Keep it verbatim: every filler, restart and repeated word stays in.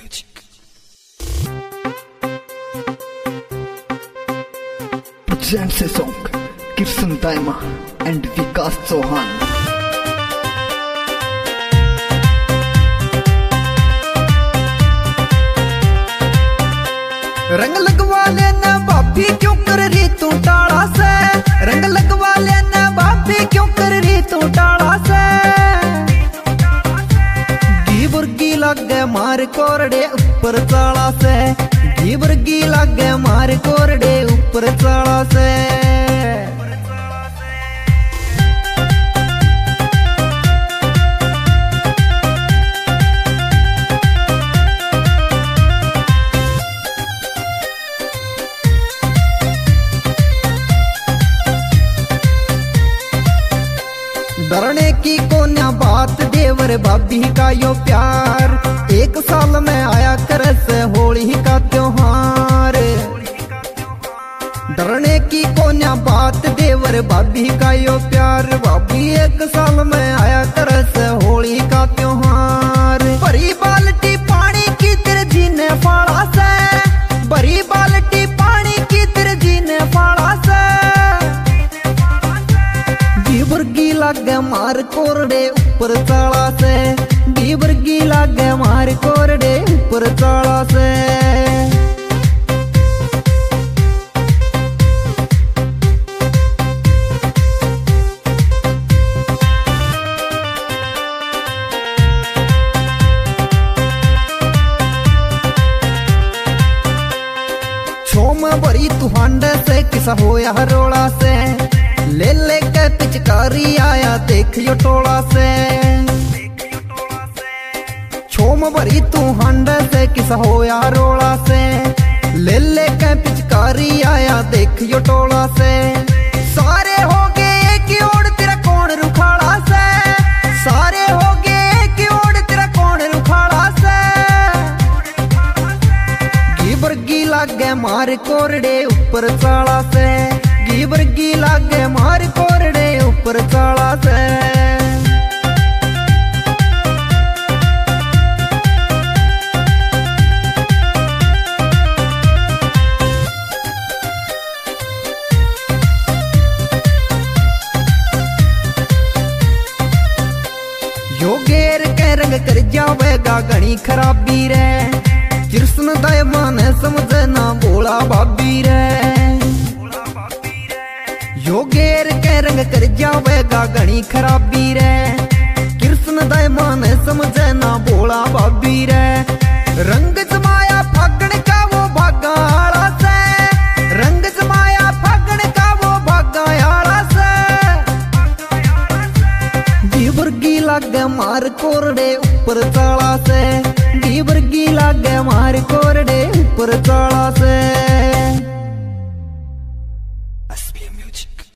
Music presents a song Kirsan Daima and Vikas Chauhan. रंग लगवा लेना भाभी क्यों कर रही तू टाड़ा से, रंग लगवा लेना भाभी क्यों कर रही तू टाड़ा से। घी बुर्गी लागे मार कोरडे ऊपर चाला से, घी बुर्गी लागे मार कोरडे ऊपर चाला से। डरने की कोन्या बात देवर भाभी का यो प्यार, एक साल में आया कर से होली का त्योहार। डरने की कोन्या बात देवर भाभी का यो प्यार, भाभी एक साल में आया कर से होली का त्योहार। भरी बाल्टी पानी की तेरे जी ने फाड़ा से, भरी बाल्टी पानी की तेरे जी ने फाड़ा से। बुर्गी लागे मार कोरडे ऊपर चाला से, घी बुर्गी लागे मार कोरडे ऊपर चाला से। छोम भरी तू हांडे से किसा होया रोड़ा से, ले ले के पिचकारी आया देख यो टोला से। छोम भरी तू हांडे से किसा होया रोला से, ले ले के पिचकारी आया देख यो टोला से। सारे हो गए एक ओर तेरा कौन रुखाड़ा से, सारे हो गए एक ओर तेरा कौन रुखाड़ा से। घी बुर्गी लागे मार कोरडे ऊपर चाला से, घी बुर्गी लागे मार कोरडे ऊपर चाला से। यो गेर के रंग कर जावेगा घनी खराबी रे, कृष्ण दायमा ने समझे ना बोला भाभी रे। यो गेर के रंग कर जावेगा घनी खराबी रे, कृष्ण दायमा ने समझे ना बोला भाभी रे। रंग जमाया फागण का वो भागा आला से, रंग जमाया फागण का वो भागा आला से। घी बुर्गी लागे मार कोरडे ऊपर चाला से, घी बुर्गी लागे मार कोरडे ऊपर चाला से।